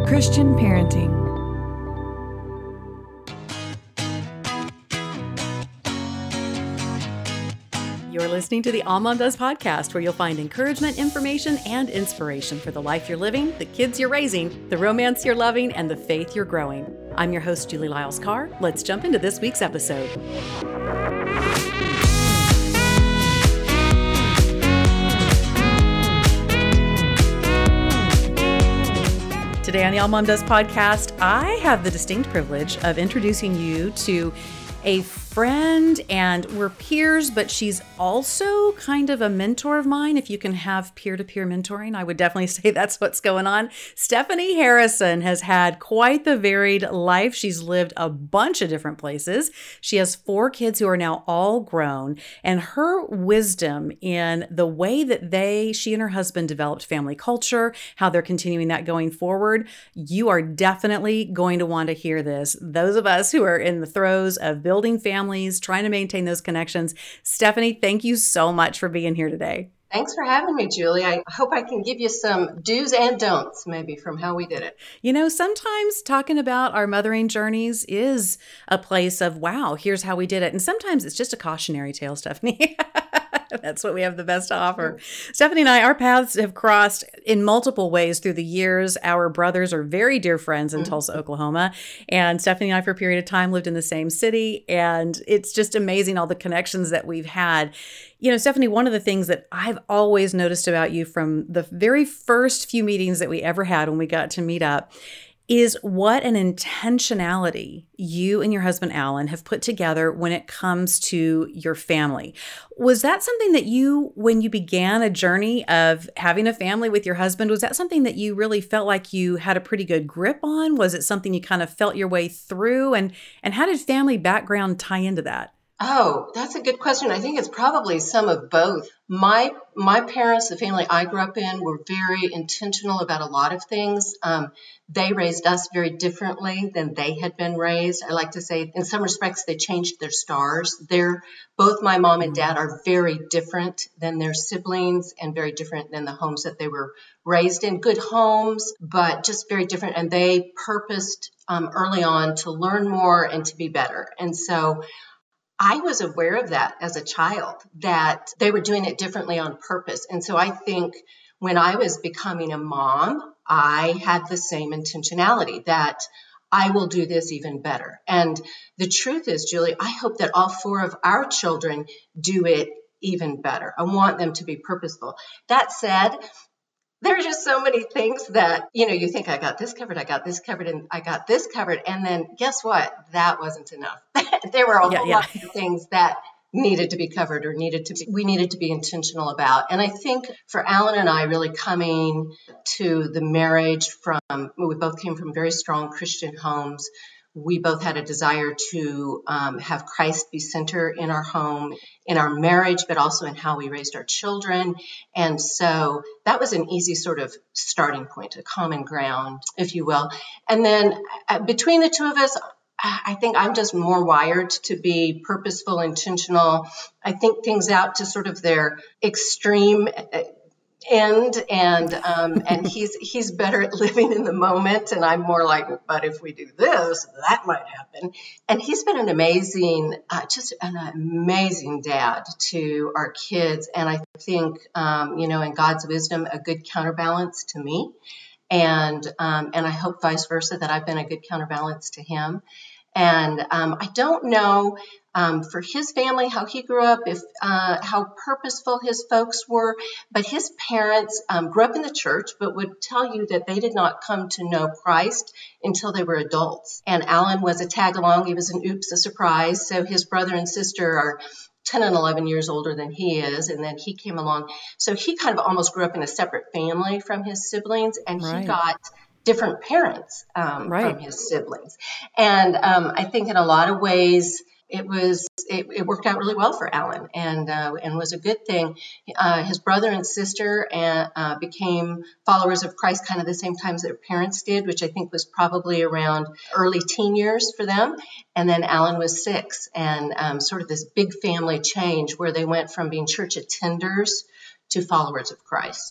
Christian Parenting. You're listening to the All Mom Does podcast, where you'll find encouragement, information, and inspiration for the life you're living, the kids you're raising, the romance you're loving, and the faith you're growing. I'm your host, Julie Lyles Carr. Let's jump into this week's episode. Today on the All Mom Does podcast, I have the distinct privilege of introducing you to a friend, and we're peers, but she's also kind of a mentor of mine. If you can have peer-to-peer mentoring, I would definitely say that's what's going on. Stephanie Harrison has had quite the varied life. She's lived a bunch of different places. She has 4 kids who are now all grown, and her wisdom in the way that she and her husband developed family culture, how they're continuing that going forward, you are definitely going to want to hear this. Those of us who are in the throes of building families, trying to maintain those connections. Stephanie, thank you so much for being here today. Thanks for having me, Julie. I hope I can give you some do's and don'ts, maybe, from how we did it. You know, sometimes talking about our mothering journeys is a place of, wow, here's how we did it. And sometimes it's just a cautionary tale, Stephanie. That's what we have the best to offer. Stephanie and I, our paths have crossed in multiple ways through the years. Our brothers are very dear friends in Tulsa, Oklahoma. And Stephanie and I, for a period of time, lived in the same city. And it's just amazing all the connections that we've had. You know, Stephanie, one of the things that I've always noticed about you from the very first few meetings that we ever had when we got to meet up is what an intentionality you and your husband, Alan, have put together when it comes to your family. Was that something that you, when you began a journey of having a family with your husband, was that something that you really felt like you had a pretty good grip on? Was it something you kind of felt your way through? And how did family background tie into that? Oh, that's a good question. I think it's probably some of both. My parents, the family I grew up in, were very intentional about a lot of things. They raised us very differently than they had been raised. I like to say, in some respects, they changed their stars. Both my mom and dad are very different than their siblings and very different than the homes that they were raised in. Good homes, but just very different. And they purposed early on to learn more and to be better. And so I was aware of that as a child, that they were doing it differently on purpose. And so I think when I was becoming a mom, I had the same intentionality that I will do this even better. And the truth is, Julie, I hope that all 4 of our children do it even better. I want them to be purposeful. That said, there are just so many things that, you think I got this covered, and I got this covered. And then guess what? That wasn't enough. There were a whole lot of things that needed to be covered or we needed to be intentional about. And I think for Alan and I, really coming to the marriage we both came from very strong Christian homes. We both had a desire to have Christ be center in our home, in our marriage, but also in how we raised our children. And so that was an easy sort of starting point, a common ground, if you will. And then between the two of us, I think I'm just more wired to be purposeful, intentional. I think things out to sort of their extreme end, and he's better at living in the moment, and I'm more like, but if we do this, that might happen. And he's been an amazing dad to our kids, and I think in God's wisdom, a good counterbalance to me, and I hope vice versa, that I've been a good counterbalance to him. And I don't know for his family, how he grew up, how purposeful his folks were, but his parents grew up in the church, but would tell you that they did not come to know Christ until they were adults. And Alan was a tag along. He was a surprise. So his brother and sister are 10 and 11 years older than he is, and then he came along. So he kind of almost grew up in a separate family from his siblings, and he got different parents from his siblings. And I think in a lot of ways, it worked out really well for Alan, and was a good thing. His brother and sister became followers of Christ kind of the same time as their parents did, which I think was probably around early teen years for them. And then Alan was 6, and sort of this big family change where they went from being church attenders to followers of Christ.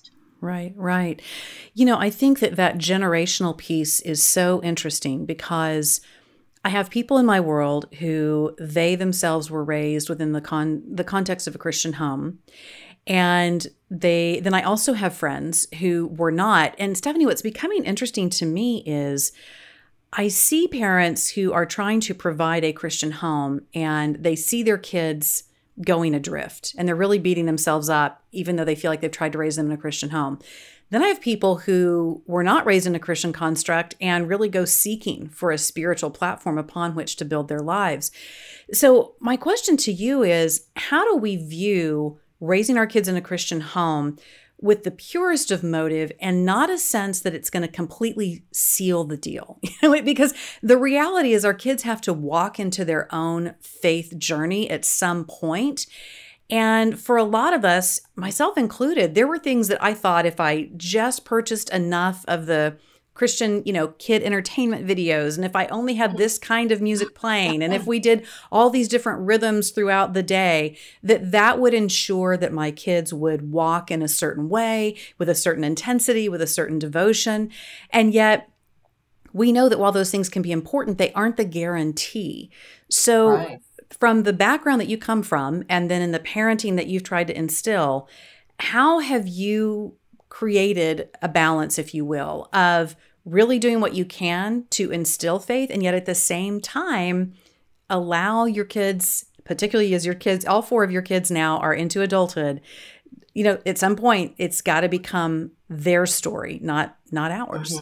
Right, right. You know, I think that that generational piece is so interesting because I have people in my world who they themselves were raised within the context of a Christian home. And then I also have friends who were not. And Stephanie, what's becoming interesting to me is I see parents who are trying to provide a Christian home and they see their kids going adrift and they're really beating themselves up, even though they feel like they've tried to raise them in a Christian home. Then I have people who were not raised in a Christian construct and really go seeking for a spiritual platform upon which to build their lives. So, my question to you is, how do we view raising our kids in a Christian home with the purest of motive and not a sense that it's going to completely seal the deal? Because the reality is our kids have to walk into their own faith journey at some point. And for a lot of us, myself included, there were things that I thought if I just purchased enough of the Christian, kid entertainment videos, and if I only had this kind of music playing, and if we did all these different rhythms throughout the day, that would ensure that my kids would walk in a certain way, with a certain intensity, with a certain devotion. And yet, we know that while those things can be important, they aren't the guarantee. So, Right. from the background that you come from, and then in the parenting that you've tried to instill, how have you created a balance, if you will, of really doing what you can to instill faith and yet at the same time allow your kids, particularly as your kids, all four of your kids now are into adulthood, at some point it's got to become their story, not ours.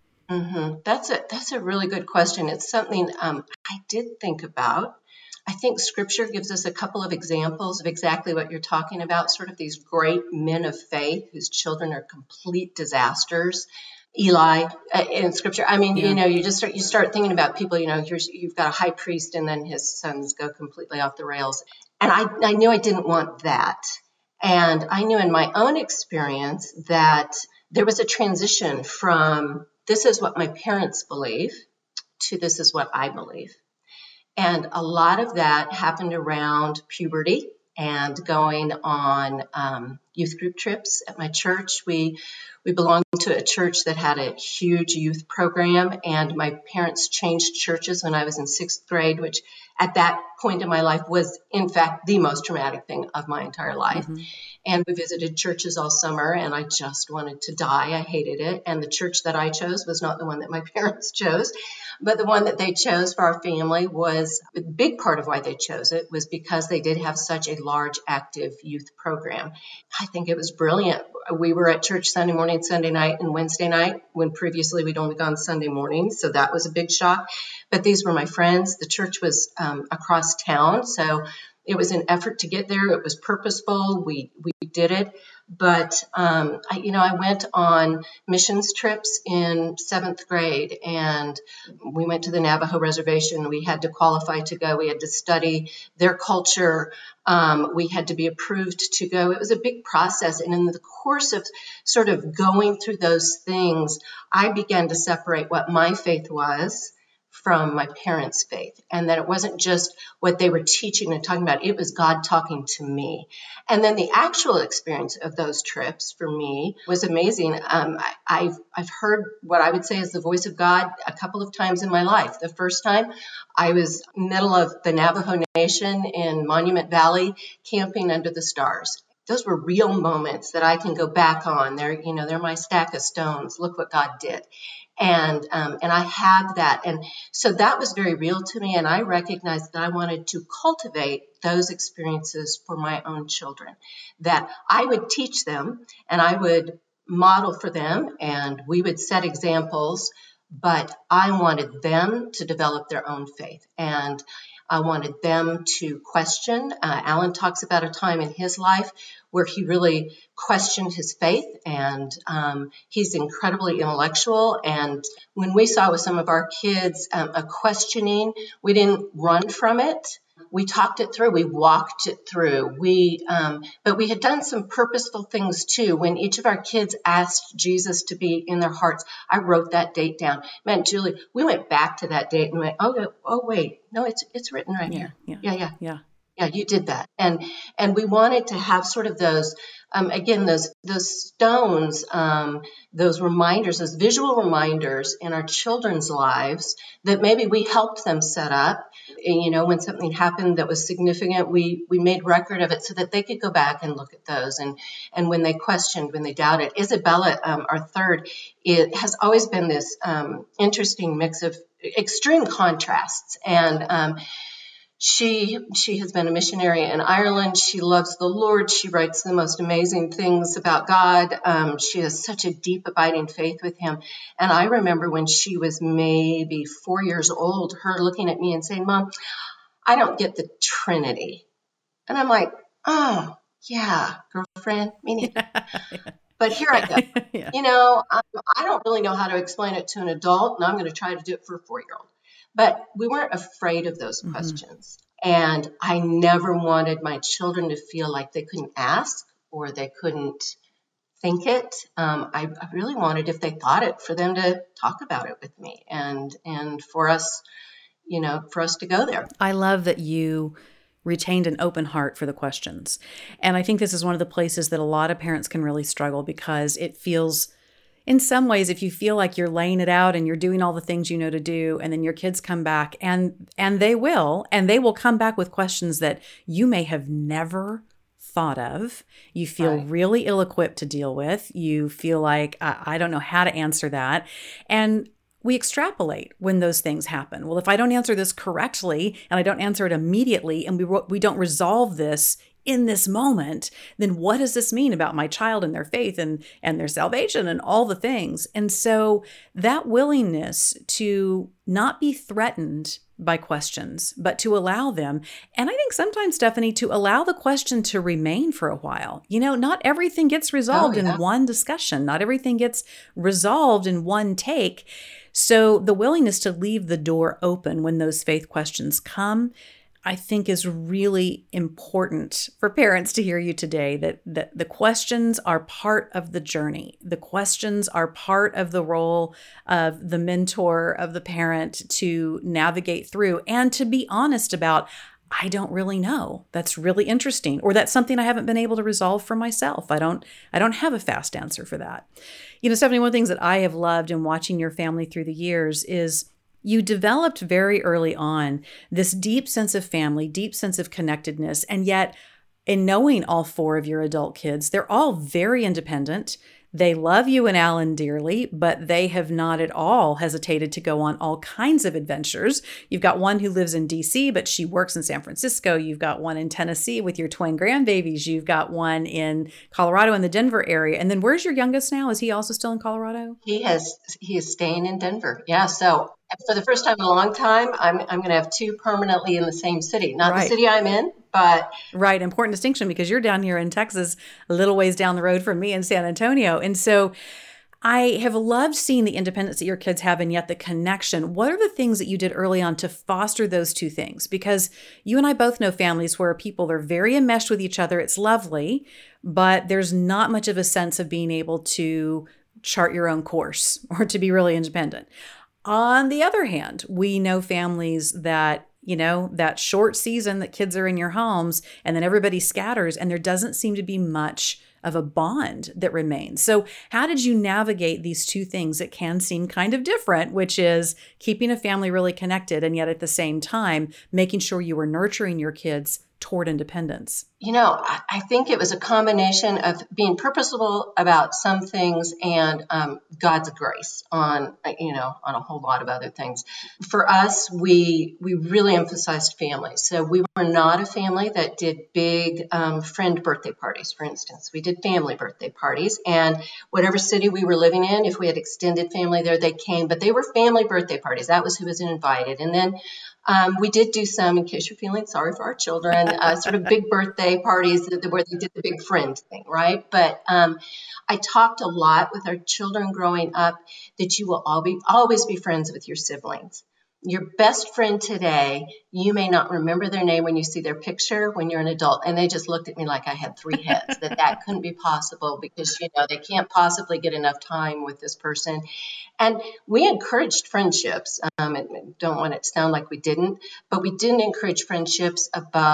That's a really good question. It's something I did think about. I think Scripture gives us a couple of examples of exactly what you're talking about, sort of these great men of faith whose children are complete disasters. Eli in Scripture. I mean, Yeah. you start thinking about people. You've got a high priest, and then his sons go completely off the rails. And I knew I didn't want that. And I knew in my own experience that there was a transition from this is what my parents believe to this is what I believe. And a lot of that happened around puberty and going on youth group trips at my church. We belonged to a church that had a huge youth program, and my parents changed churches when I was in sixth grade, which at that point in my life was, in fact, the most traumatic thing of my entire life. Mm-hmm. And we visited churches all summer, and I just wanted to die. I hated it. And the church that I chose was not the one that my parents chose, but the one that they chose for our family was a big part of why they chose it was because they did have such a large active youth program. I think it was brilliant. We were at church Sunday morning, Sunday night, and Wednesday night when previously we'd only gone Sunday morning. So that was a big shock. But these were my friends. The church was across town. So it was an effort to get there. It was purposeful. We did it. But, I went on missions trips in seventh grade, and we went to the Navajo reservation. We had to qualify to go. We had to study their culture. We had to be approved to go. It was a big process. And in the course of sort of going through those things, I began to separate what my faith was from my parents' faith, and that it wasn't just what they were teaching and talking about, it was God talking to me. And then the actual experience of those trips for me was amazing. I've heard what I would say is the voice of God a couple of times in my life. The first time I was middle of the Navajo Nation in Monument Valley, camping under the stars. Those were real moments that I can go back on. They're my stack of stones. Look what God did. And I have that. And so that was very real to me. And I recognized that I wanted to cultivate those experiences for my own children, that I would teach them and I would model for them and we would set examples, but I wanted them to develop their own faith. And I wanted them to question. Alan talks about a time in his life where he really questioned his faith, and he's incredibly intellectual. And when we saw with some of our kids a questioning, we didn't run from it. We talked it through. We walked it through. But we had done some purposeful things too. When each of our kids asked Jesus to be in their hearts, I wrote that date down. Man, Julie, we went back to that date and went, oh wait, no, it's written right here. Yeah. Yeah, you did that. And we wanted to have sort of those, again, those stones, those reminders, those visual reminders in our children's lives that maybe we helped them set up. And, when something happened that was significant, we made record of it so that they could go back and look at those. And when they questioned, when they doubted, Isabella, our third, it has always been this interesting mix of extreme contrasts. And she has been a missionary in Ireland. She loves the Lord. She writes the most amazing things about God. She has such a deep, abiding faith with him. And I remember when she was maybe 4 years old, her looking at me and saying, "Mom, I don't get the Trinity." And I'm like, "Oh, yeah, girlfriend, me neither." But here I go. Yeah. I don't really know how to explain it to an adult, and I'm going to try to do it for a 4-year-old. But we weren't afraid of those questions. And I never wanted my children to feel like they couldn't ask or they couldn't think it. I really wanted, if they thought it, for them to talk about it with me and for us, for us to go there. I love that you retained an open heart for the questions. And I think this is one of the places that a lot of parents can really struggle, because it feels, in some ways, if you feel like you're laying it out and you're doing all the things you know to do, and then your kids come back and they will come back with questions that you may have never thought of. You feel Right. really ill-equipped to deal with. You feel like, I don't know how to answer that. And we extrapolate when those things happen. Well, if I don't answer this correctly and I don't answer it immediately, and we don't resolve this in this moment, then what does this mean about my child and their faith and their salvation and all the things? And so that willingness to not be threatened by questions, but to allow them. And I think sometimes, Stephanie, to allow the question to remain for a while. Not everything gets resolved in one discussion. Not everything gets resolved in one take. So the willingness to leave the door open when those faith questions come, I think, is really important for parents to hear you today, that the questions are part of the journey. The questions are part of the role of the mentor, of the parent, to navigate through and to be honest about, I don't really know. That's really interesting. Or that's something I haven't been able to resolve for myself. I don't have a fast answer for that. Stephanie, one of the things that I have loved in watching your family through the years is you developed very early on this deep sense of family, deep sense of connectedness. And yet, in knowing all 4 of your adult kids, they're all very independent. They love you and Alan dearly, but they have not at all hesitated to go on all kinds of adventures. You've got one who lives in DC, but she works in San Francisco. You've got one in Tennessee with your twin grandbabies. You've got one in Colorado in the Denver area. And then where's your youngest now? Is he also still in Colorado? He is staying in Denver. Yeah. So for the first time in a long time, I'm going to have 2 permanently in the same city. Not the city I'm in, but right. Important distinction, because you're down here in Texas, a little ways down the road from me in San Antonio. And so I have loved seeing the independence that your kids have, and yet the connection. What are the things that you did early on to foster those 2 things? Because you and I both know families where people are very enmeshed with each other. It's lovely, but there's not much of a sense of being able to chart your own course or to be really independent. On the other hand, we know families that, that short season that kids are in your homes and then everybody scatters and there doesn't seem to be much of a bond that remains. So how did you navigate these 2 things that can seem kind of different, which is keeping a family really connected and yet at the same time making sure you were nurturing your kids toward independence? I think it was a combination of being purposeful about some things and God's grace on a whole lot of other things. For us, we really emphasized family. So we were not a family that did big friend birthday parties, for instance. We did family birthday parties, and whatever city we were living in, if we had extended family there, they came, but they were family birthday parties. That was who was invited. And then we did do some, in case you're feeling sorry for our children, sort of big birthday parties where they did the big friend thing, right? But I talked a lot with our children growing up that you will always be friends with your siblings. Your best friend today, you may not remember their name when you see their picture when you're an adult. And they just looked at me like I had 3 heads, that couldn't be possible because, they can't possibly get enough time with this person. And we encouraged friendships. And don't want it to sound like we didn't, but we didn't encourage friendships above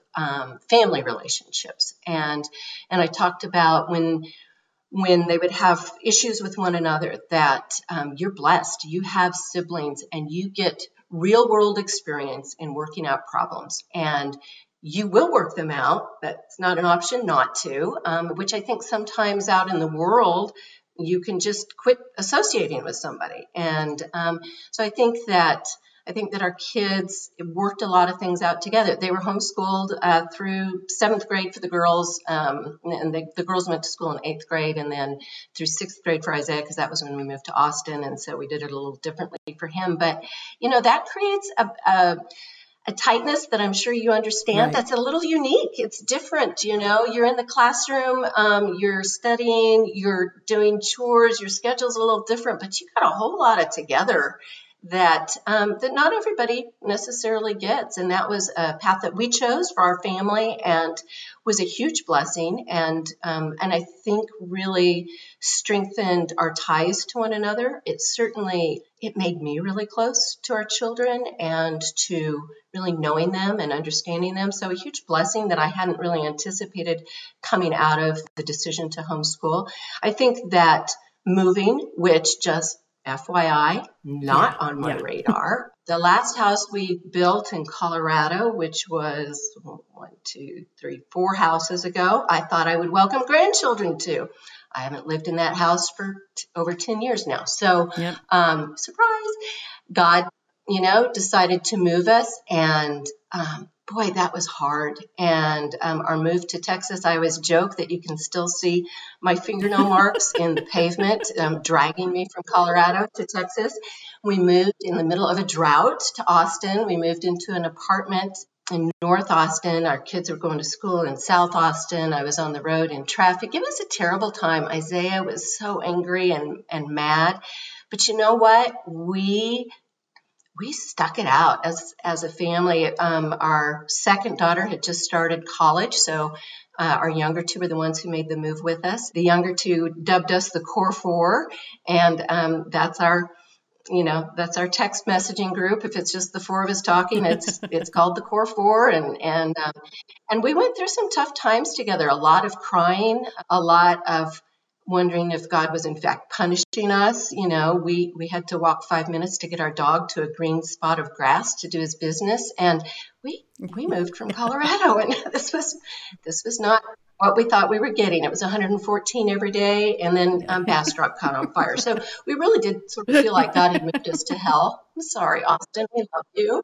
family relationships. And I talked about when they would have issues with one another, that you're blessed. You have siblings and you get real world experience in working out problems. And you will work them out. That's not an option not to, which I think sometimes out in the world, you can just quit associating with somebody. And so I think that our kids worked a lot of things out together. They were homeschooled through 7th grade for the girls, and the girls went to school in 8th grade, and then through 6th grade for Isaiah, because that was when we moved to Austin, and so we did it a little differently for him. But, that creates a tightness that I'm sure you understand. Right. That's a little unique. It's different. You're in the classroom, you're studying, you're doing chores, your schedule's a little different, but you got a whole lot of together that not everybody necessarily gets. And that was a path that we chose for our family and was a huge blessing. And I think really strengthened our ties to one another. It made me really close to our children and to really knowing them and understanding them. So a huge blessing that I hadn't really anticipated coming out of the decision to homeschool. I think that moving, which just FYI, not on my radar. The last house we built in Colorado, which was 4 houses ago, I thought I would welcome grandchildren to. I haven't lived in that house for over 10 years now. So, surprise, God, decided to move us. And boy, that was hard. And our move to Texas, I always joke that you can still see my fingernail marks in the pavement, dragging me from Colorado to Texas. We moved in the middle of a drought to Austin. We moved into an apartment in North Austin. Our kids were going to school in South Austin. I was on the road in traffic. It was a terrible time. Isaiah was so angry and mad. But you know what? We stuck it out as a family. Our second daughter had just started college, so our younger two were the ones who made the move with us. The younger two dubbed us the Core Four, and that's our text messaging group. If it's just the 4 of us talking, it's called the Core Four, and we went through some tough times together. A lot of crying, a lot of wondering if God was in fact punishing us. We had to walk 5 minutes to get our dog to a green spot of grass to do his business. And we moved from Colorado, and this was not what we thought we were getting. It was 114 every day, and then Bastrop caught on fire. So we really did sort of feel like God had moved us to hell. I'm sorry, Austin, we love you.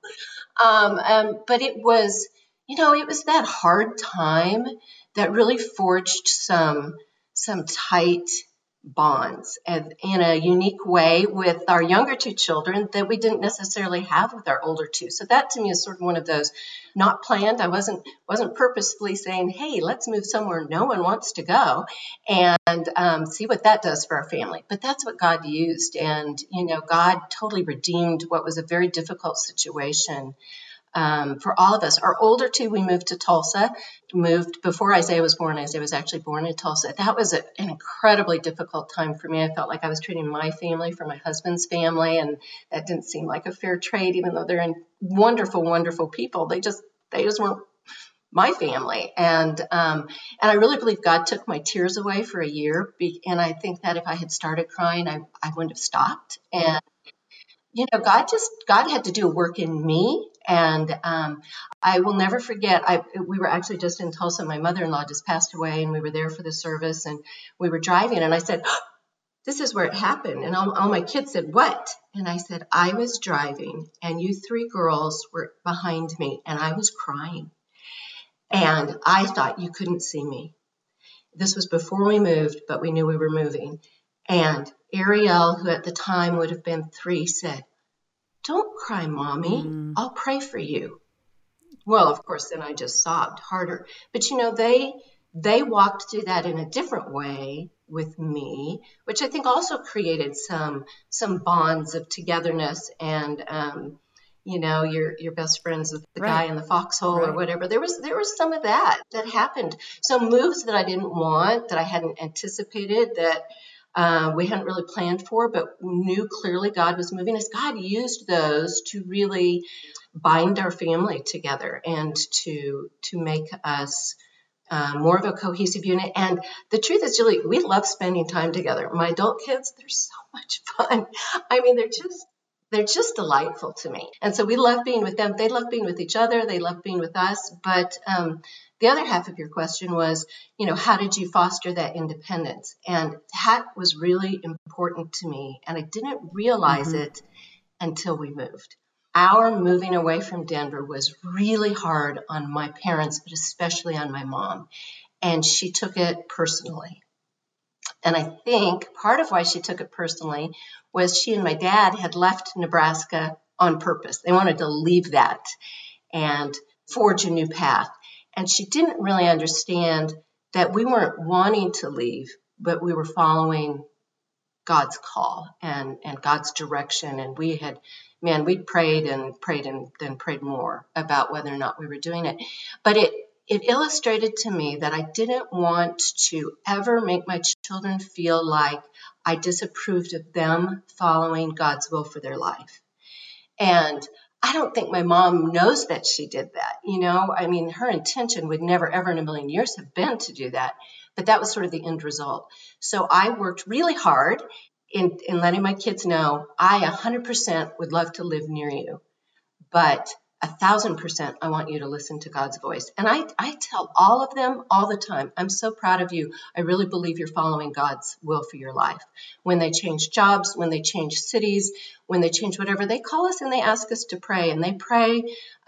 But it was that hard time that really forged some tight bonds and in a unique way with our younger 2 children that we didn't necessarily have with our older 2. So that to me is sort of one of those not planned. I wasn't purposefully saying, hey, let's move somewhere no one wants to go and see what that does for our family. But that's what God used. And, God totally redeemed what was a very difficult situation for all of us. Our older 2, we moved to Tulsa, moved before Isaiah was born. Isaiah was actually born in Tulsa. That was an incredibly difficult time for me. I felt like I was trading my family for my husband's family, and that didn't seem like a fair trade, even though they're wonderful, wonderful people. They just weren't my family. And I really believe God took my tears away for a year. And I think that if I had started crying, I wouldn't have stopped. And God had to do a work in me. And I will never forget, we were actually just in Tulsa. My mother-in-law just passed away, and we were there for the service, and we were driving, and I said, this is where it happened. And all my kids said, what? And I said, I was driving, and you 3 girls were behind me, and I was crying. And I thought you couldn't see me. This was before we moved, but we knew we were moving. And Ariel, who at the time would have been 3, said, don't cry, Mommy. I'll pray for you. Well, of course, then I just sobbed harder. But, they walked through that in a different way with me, which I think also created some bonds of togetherness and, your best friends with the guy in the foxhole or whatever. There was some of that happened. Some moves that I didn't want, that I hadn't anticipated, that we hadn't really planned for, but knew clearly God was moving us. God used those to really bind our family together and to make us more of a cohesive unit. And the truth is, Julie, we love spending time together. My adult kids, they're so much fun. I mean, they're just delightful to me. And so we love being with them. They love being with each other. They love being with us. But the other half of your question was, how did you foster that independence? And that was really important to me. And I didn't realize it until we moved. Our moving away from Denver was really hard on my parents, but especially on my mom. And she took it personally. And I think part of why she took it personally was she and my dad had left Nebraska on purpose. They wanted to leave that and forge a new path. And she didn't really understand that we weren't wanting to leave, but we were following God's call and God's direction. And we'd prayed and then prayed more about whether or not we were doing it. But it illustrated to me that I didn't want to ever make my children feel like I disapproved of them following God's will for their life. And I don't think my mom knows that she did that. I mean, her intention would never, ever in a million years have been to do that. But that was sort of the end result. So I worked really hard in letting my kids know I 100% would love to live near you, but 1,000% I want you to listen to God's voice. And I tell all of them all the time, I'm so proud of you. I really believe you're following God's will for your life. When they change jobs, when they change cities, when they change whatever, they call us and they ask us to pray. And they pray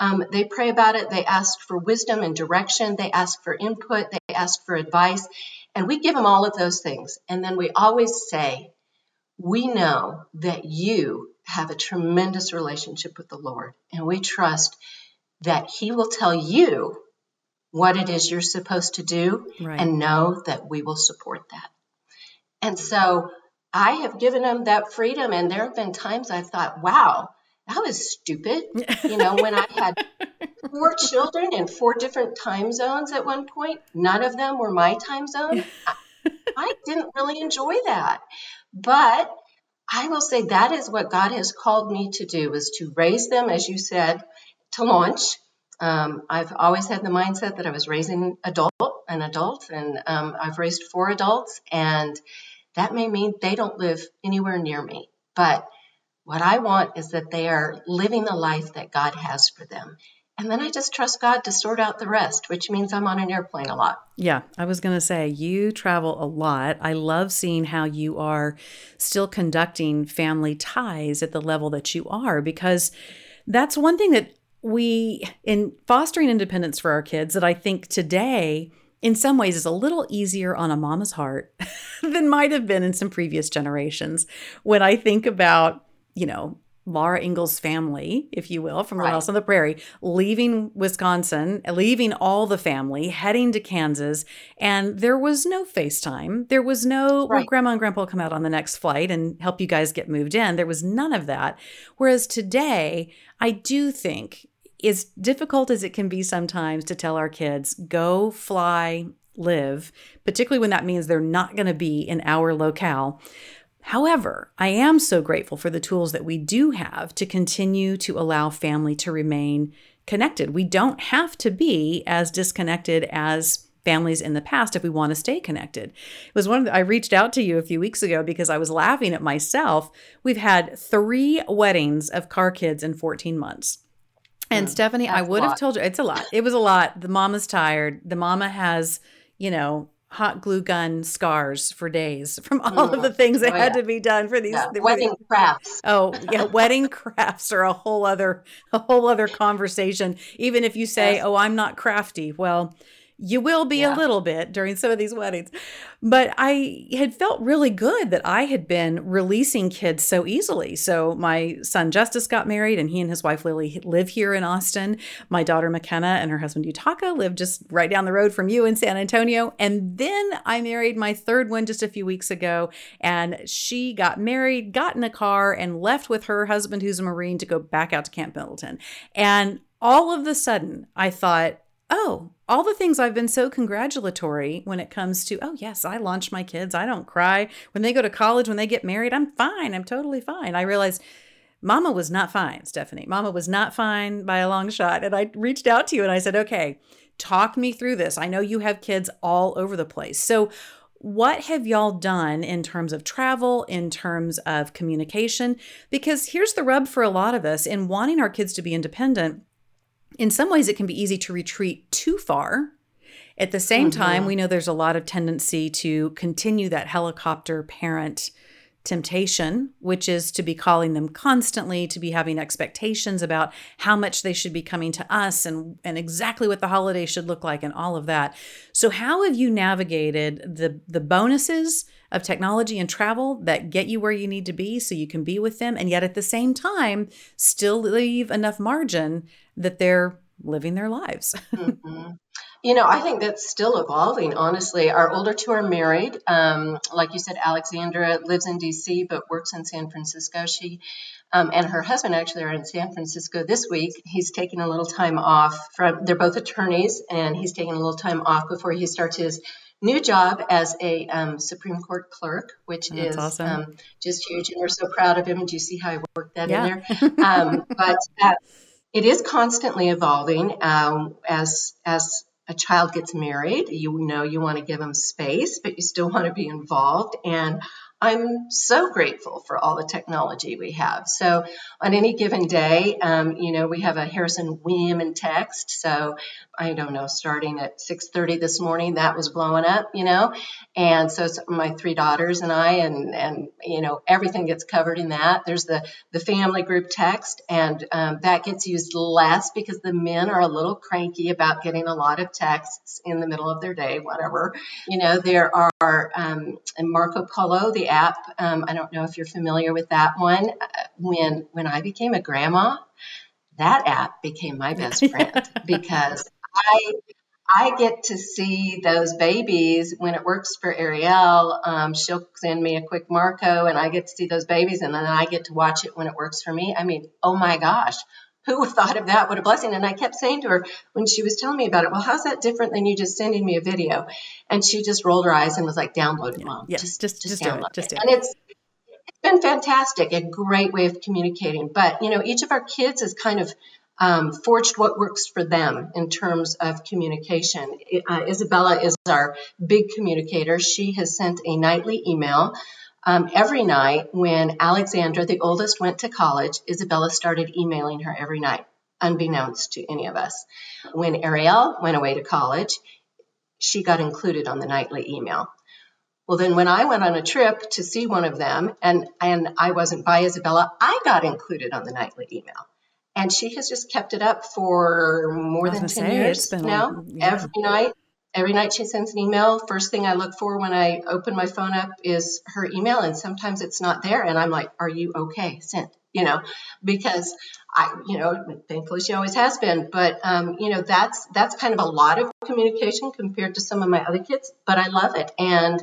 about it. They ask for wisdom and direction. They ask for input. They ask for advice. And we give them all of those things. And then we always say, we know that you have a tremendous relationship with the Lord, and we trust that He will tell you what it is you're supposed to do, and know that we will support that. And so I have given them that freedom, and there have been times I've thought, wow, that was stupid. When I had 4 children in 4 different time zones at one point, none of them were my time zone. I didn't really enjoy that. But I will say that is what God has called me to do, is to raise them, as you said, to launch. I've always had the mindset that I was raising an adult, and I've raised 4 adults, and that may mean they don't live anywhere near me. But what I want is that they are living the life that God has for them. And then I just trust God to sort out the rest, which means I'm on an airplane a lot. Yeah, I was going to say, you travel a lot. I love seeing how you are still conducting family ties at the level that you are, because that's one thing that in fostering independence for our kids, that I think today, in some ways, is a little easier on a mama's heart than might have been in some previous generations. When I think about, Laura Ingalls' family, if you will, from Little House on the Prairie, leaving Wisconsin, leaving all the family, heading to Kansas, and there was no FaceTime. There was no, well, Grandma and Grandpa will come out on the next flight and help you guys get moved in. There was none of that. Whereas today, I do think, as difficult as it can be sometimes to tell our kids, go, fly, live, particularly when that means they're not going to be in our locale. However, I am so grateful for the tools that we do have to continue to allow family to remain connected. We don't have to be as disconnected as families in the past if we want to stay connected. It was I reached out to you a few weeks ago because I was laughing at myself. We've had 3 weddings of car kids in 14 months. And Stephanie, I would have told you, it's a lot. It was a lot. The mama's tired. The mama has, hot glue gun scars for days from all of the things that had to be done for these wedding crafts. Oh yeah, wedding crafts are a whole other conversation. Even if you say, "Oh, I'm not crafty," well, you will be a little bit during some of these weddings. But I had felt really good that I had been releasing kids so easily. So my son Justice got married, and he and his wife Lily live here in Austin. My daughter McKenna and her husband Yutaka live just right down the road from you in San Antonio. And then I married my 3rd one just a few weeks ago, and she got married, got in a car, and left with her husband, who's a Marine, to go back out to Camp Pendleton. And all of a sudden, I thought, oh, all the things I've been so congratulatory when it comes to, oh, yes, I launched my kids. I don't cry. When they go to college, when they get married, I'm fine. I'm totally fine. I realized Mama was not fine, Stephanie. Mama was not fine by a long shot. And I reached out to you and I said, okay, talk me through this. I know you have kids all over the place. So, what have y'all done in terms of travel, in terms of communication? Because here's the rub for a lot of us in wanting our kids to be independent. In some ways, it can be easy to retreat too far. At the same time, we know there's a lot of tendency to continue that helicopter parent temptation, which is to be calling them constantly, to be having expectations about how much they should be coming to us and exactly what the holiday should look like and all of that. So how have you navigated the bonuses of technology and travel that get you where you need to be so you can be with them, and yet at the same time still leave enough margin that they're living their lives? Mm-hmm. I think that's still evolving, honestly. Our older two are married. Like you said, Alexandra lives in D.C. but works in San Francisco. She and her husband actually are in San Francisco this week. He's taking a little time off they're both attorneys, and he's taking a little time off before he starts his new job as a Supreme Court clerk, which That's is awesome. just huge. And we're so proud of him. Do you see how I worked that in Yeah. there? But it is constantly evolving as a child gets married. You want to give them space, but you still want to be involved. And I'm so grateful for all the technology we have. So on any given day, we have a Harrison Whim and text. So I don't know, starting at 6:30 this morning, that was blowing up, And so it's my three daughters and I, and everything gets covered in that. There's the family group text, and that gets used less because the men are a little cranky about getting a lot of texts in the middle of their day, whatever. There are Marco Polo, the app. I don't know if you're familiar with that one. When I became a grandma, that app became my best friend because I get to see those babies when it works for Ariel. She'll send me a quick Marco, and I get to see those babies, and then I get to watch it when it works for me. I mean, oh my gosh, who would have thought of that? What a blessing. And I kept saying to her when she was telling me about it, well, how's that different than you just sending me a video? And she just rolled her eyes and was like, download it, Mom. Yeah. Just Do download it. Just it. do And it. it's been fantastic, a great way of communicating. But, each of our kids has kind of forged what works for them in terms of communication. Isabella is our big communicator. She has sent a nightly email. Every night when Alexandra, the oldest, went to college, Isabella started emailing her every night, unbeknownst to any of us. When Ariel went away to college, she got included on the nightly email. Well, then when I went on a trip to see one of them and I wasn't by Isabella, I got included on the nightly email. And she has just kept it up for more than 10 years now. Yeah. Every night she sends an email. First thing I look for when I open my phone up is her email. And sometimes it's not there. And I'm like, are you okay? Sent, because thankfully she always has been. But, that's kind of a lot of communication compared to some of my other kids. But I love it. And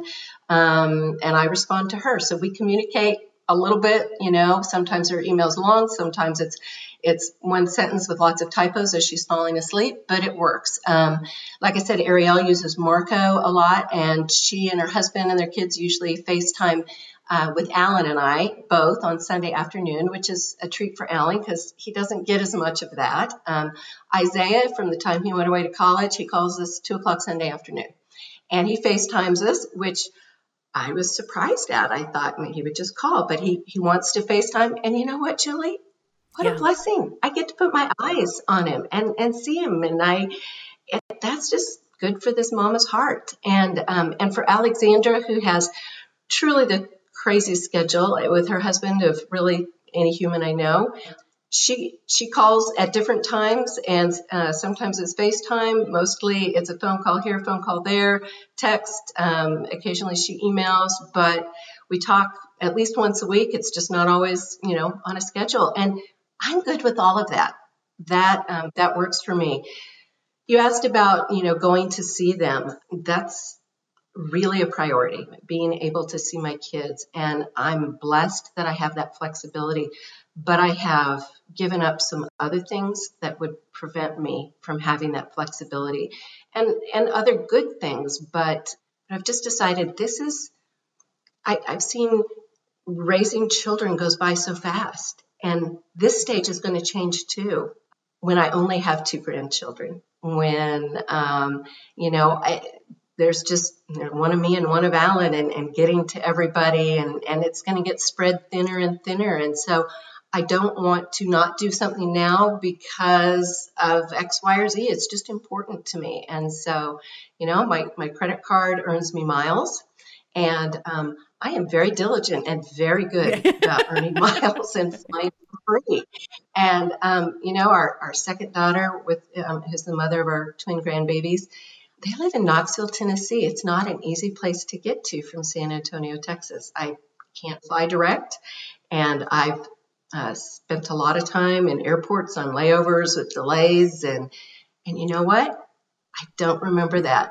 I respond to her. So we communicate a little bit, sometimes her email's long, sometimes it's one sentence with lots of typos as she's falling asleep, but it works. Like I said, Ariel uses Marco a lot, and she and her husband and their kids usually FaceTime with Alan and I both on Sunday afternoon, which is a treat for Alan because he doesn't get as much of that. Isaiah, from the time he went away to college, he calls us 2:00 Sunday afternoon, and he FaceTimes us, which I was surprised at. I thought he would just call, but he wants to FaceTime. And you know what, Julie? What a blessing. I get to put my eyes on him and see him. And that's just good for this mama's heart. And for Alexandra, who has truly the crazy schedule with her husband of really any human I know, she calls at different times, and sometimes it's FaceTime. Mostly it's a phone call here, phone call there, text. Occasionally she emails, but we talk at least once a week. It's just not always, on a schedule. And I'm good with all of that. That works for me. You asked about, going to see them. That's really a priority, being able to see my kids. And I'm blessed that I have that flexibility, but I have given up some other things that would prevent me from having that flexibility and other good things. But I've just decided I've seen raising children goes by so fast. And this stage is going to change too when I only have 2 grandchildren. When, there's just one of me and one of Alan, and getting to everybody, and it's going to get spread thinner and thinner. And so I don't want to not do something now because of X, Y, or Z. It's just important to me. And so, my credit card earns me miles. And I am very diligent and very good about earning miles and flying for free. And, our second daughter, who's the mother of our twin grandbabies, they live in Knoxville, Tennessee. It's not an easy place to get to from San Antonio, Texas. I can't fly direct, and I've spent a lot of time in airports on layovers with delays. And you know what? I don't remember that.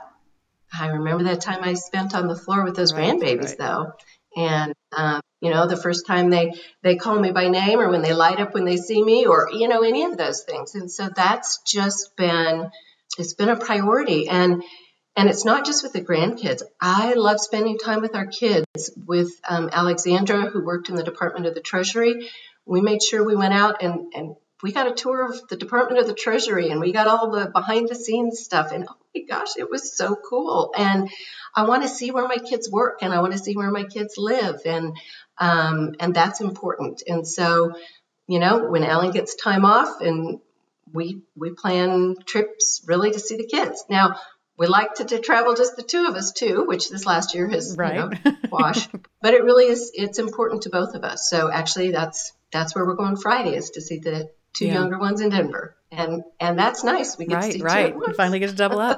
I remember that time I spent on the floor with those grandbabies, though. And, the first time they call me by name, or when they light up when they see me, or, any of those things. And so that's just it's been a priority. And it's not just with the grandkids. I love spending time with our kids. With Alexandra, who worked in the Department of the Treasury, we made sure we went out and we got a tour of the Department of the Treasury, and we got all the behind the scenes stuff. And oh my gosh, it was so cool. And I want to see where my kids work, and I want to see where my kids live. And that's important. And so, when Ellen gets time off, and we plan trips really to see the kids. Now, we like to travel just the 2 of us too, which this last year has washed. But it really is, it's important to both of us. So actually that's where we're going Friday, is to see the 2 younger ones in Denver. And that's nice. We get to see 2 at once. We finally get to double up.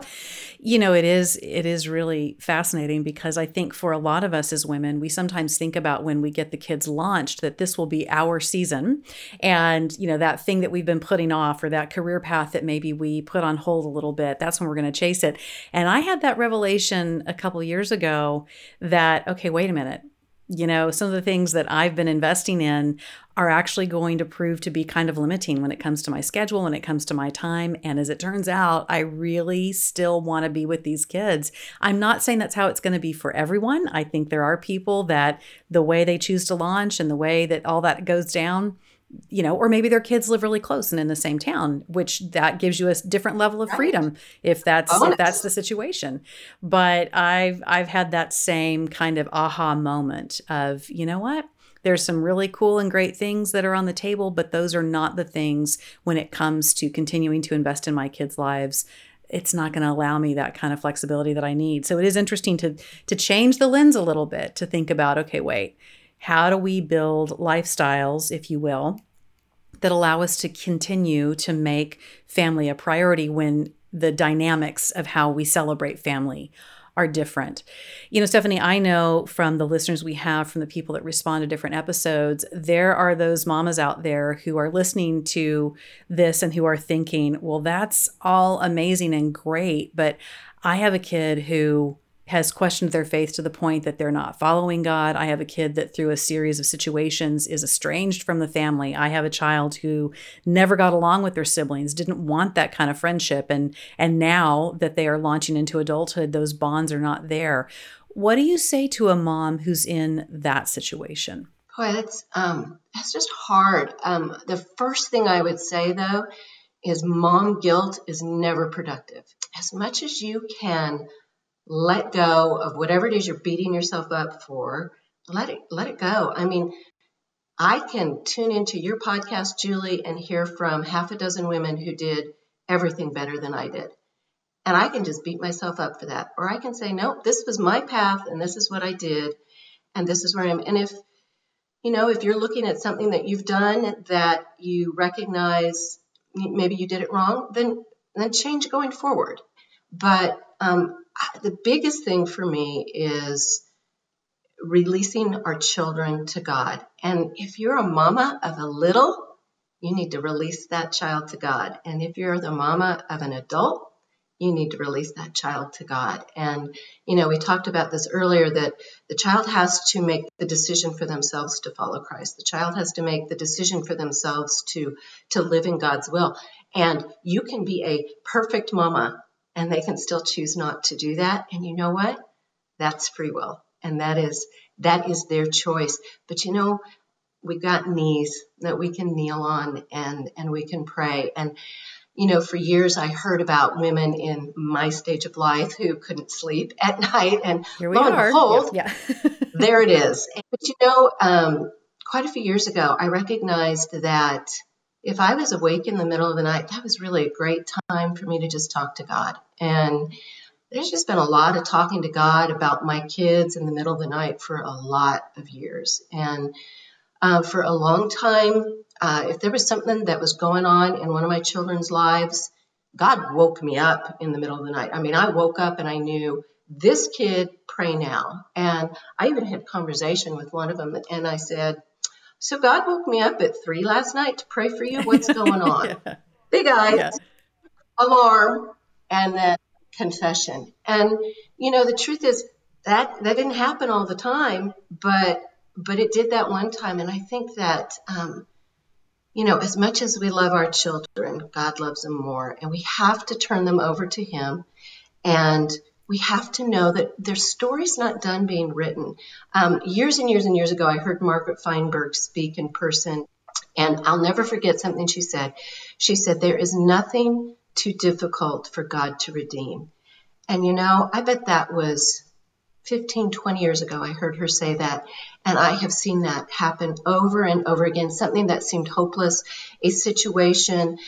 It is really fascinating, because I think for a lot of us as women, we sometimes think about when we get the kids launched that this will be our season. And, that thing that we've been putting off, or that career path that maybe we put on hold a little bit, that's when we're going to chase it. And I had that revelation a couple of years ago that, okay, wait a minute. Some of the things that I've been investing in are actually going to prove to be kind of limiting when it comes to my schedule, when it comes to my time. And as it turns out, I really still want to be with these kids. I'm not saying that's how it's going to be for everyone. I think there are people that the way they choose to launch and the way that all that goes down, or maybe their kids live really close and in the same town, which that gives you a different level of freedom if that's the situation. But I've had that same kind of aha moment of, you know what? There's some really cool and great things that are on the table, but those are not the things when it comes to continuing to invest in my kids' lives. It's not going to allow me that kind of flexibility that I need. So it is interesting to change the lens a little bit, to think about, okay, wait, how do we build lifestyles, if you will, that allow us to continue to make family a priority when the dynamics of how we celebrate family are different. Stephanie, I know from the listeners we have, from the people that respond to different episodes, there are those mamas out there who are listening to this and who are thinking, well, that's all amazing and great, but I have a kid who has questioned their faith to the point that they're not following God. I have a kid that through a series of situations is estranged from the family. I have a child who never got along with their siblings, didn't want that kind of friendship. And now that they are launching into adulthood, those bonds are not there. What do you say to a mom who's in that situation? Boy, that's just hard. The first thing I would say, though, is mom guilt is never productive. As much as you can let go of whatever it is you're beating yourself up for. Let it go. I mean, I can tune into your podcast, Julie, and hear from half a dozen women who did everything better than I did. And I can just beat myself up for that. Or I can say, nope, this was my path, and this is what I did, and this is where I am. And if you're looking at something that you've done that you recognize maybe you did it wrong, then change going forward. But the biggest thing for me is releasing our children to God. And if you're a mama of a little, you need to release that child to God. And if you're the mama of an adult, you need to release that child to God. And, we talked about this earlier, that the child has to make the decision for themselves to follow Christ. The child has to make the decision for themselves to live in God's will. And you can be a perfect mama, and they can still choose not to do that. And you know what? That's free will. And that is their choice. But we've got knees that we can kneel on and we can pray. And for years I heard about women in my stage of life who couldn't sleep at night, and Here we lo and are. behold, Yeah. there it is. But quite a few years ago, I recognized that if I was awake in the middle of the night, that was really a great time for me to just talk to God. And there's just been a lot of talking to God about my kids in the middle of the night for a lot of years. And for a long time, if there was something that was going on in one of my children's lives, God woke me up in the middle of the night. I mean, I woke up and I knew, this kid, pray now. And I even had a conversation with one of them, and I said, so God woke me up at 3 last night to pray for you. What's going on? Yeah. Big eyes, Yeah. alarm, and then confession. And, the truth is that didn't happen all the time, but it did that one time. And I think that, as much as we love our children, God loves them more. And we have to turn them over to Him. And we have to know that their story's not done being written. Years and years and years ago, I heard Margaret Feinberg speak in person. And I'll never forget something she said. She said, there is nothing too difficult for God to redeem. And, I bet that was 15, 20 years ago, I heard her say that. And I have seen that happen over and over again. Something that seemed hopeless, a situation,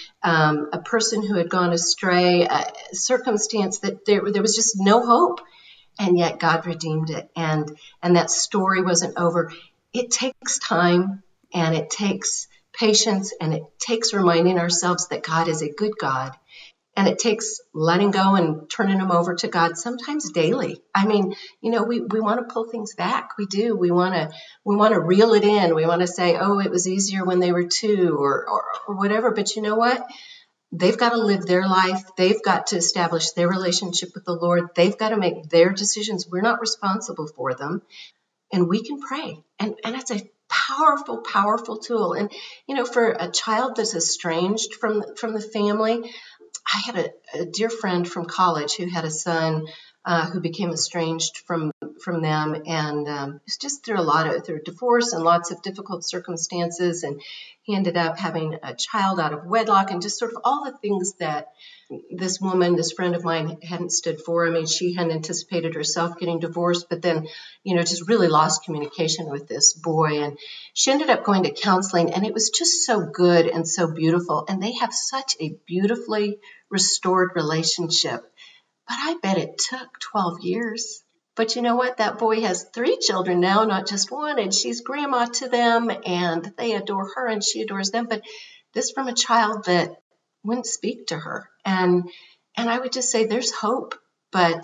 a person who had gone astray, a circumstance that there was just no hope. And yet God redeemed it. And that story wasn't over. It takes time, and it takes patience, and it takes reminding ourselves that God is a good God. And it takes letting go and turning them over to God, sometimes daily. I mean, we want to pull things back. We do. We want to reel it in. We want to say, oh, it was easier when they were 2 or whatever. But you know what? They've got to live their life. They've got to establish their relationship with the Lord. They've got to make their decisions. We're not responsible for them. And we can pray. And that's a powerful, powerful tool. And, for a child that's estranged from the family, I had a dear friend from college who had a son who became estranged from them, and it was just through divorce and lots of difficult circumstances, and he ended up having a child out of wedlock, and just sort of all the things that this friend of mine, hadn't stood for. I mean, she hadn't anticipated herself getting divorced, but then, just really lost communication with this boy, and she ended up going to counseling, and it was just so good and so beautiful, and they have such a beautifully restored relationship. But I bet it took 12 years. But you know what? That boy has 3 children now, not just one, and she's grandma to them, and they adore her, and she adores them. But this from a child that wouldn't speak to her. And I would just say there's hope. But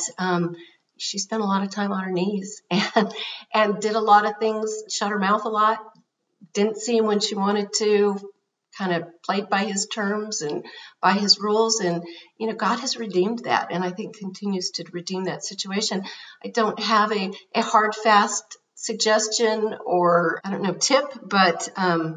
she spent a lot of time on her knees and did a lot of things, shut her mouth a lot, didn't see him when she wanted to, kind of played by his terms and by his rules. And, God has redeemed that, and I think continues to redeem that situation. I don't have a hard, fast suggestion or, tip, but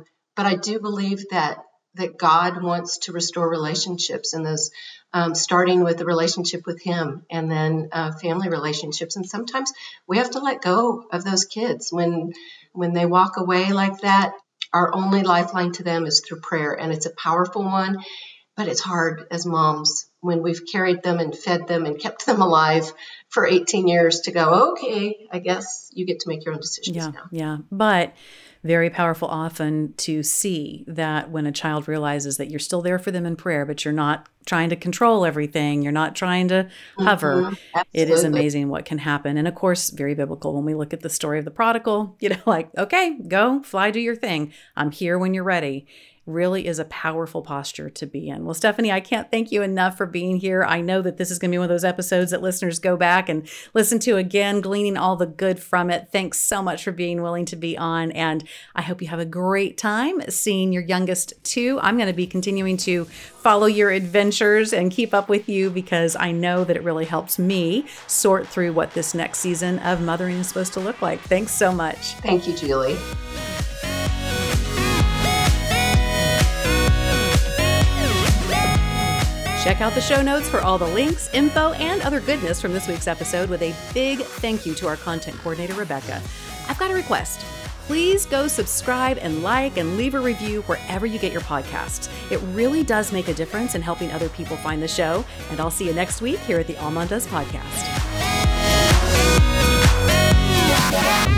I do believe that God wants to restore relationships, and those starting with the relationship with Him, and then family relationships. And sometimes we have to let go of those kids when they walk away like that. Our only lifeline to them is through prayer, and it's a powerful one, but it's hard as moms when we've carried them and fed them and kept them alive for 18 years to go, okay, I guess you get to make your own decisions now. Yeah, but very powerful often to see that when a child realizes that you're still there for them in prayer, but you're not trying to control everything, you're not trying to hover. Mm-hmm. It is amazing what can happen. And of course, very biblical when we look at the story of the prodigal, like, okay, go, fly, do your thing. I'm here when you're ready. Really is a powerful posture to be in. Well, Stephanie, I can't thank you enough for being here. I know that this is going to be one of those episodes that listeners go back and listen to again, gleaning all the good from it. Thanks so much for being willing to be on. And I hope you have a great time seeing your youngest 2. I'm going to be continuing to follow your adventures and keep up with you, because I know that it really helps me sort through what this next season of mothering is supposed to look like. Thanks so much. Thank you, Julie. Check out the show notes for all the links, info, and other goodness from this week's episode, with a big thank you to our content coordinator, Rebecca. I've got a request. please go subscribe and like and leave a review wherever you get your podcasts. It really does make a difference in helping other people find the show. And I'll see you next week here at the All Mom Does Podcast.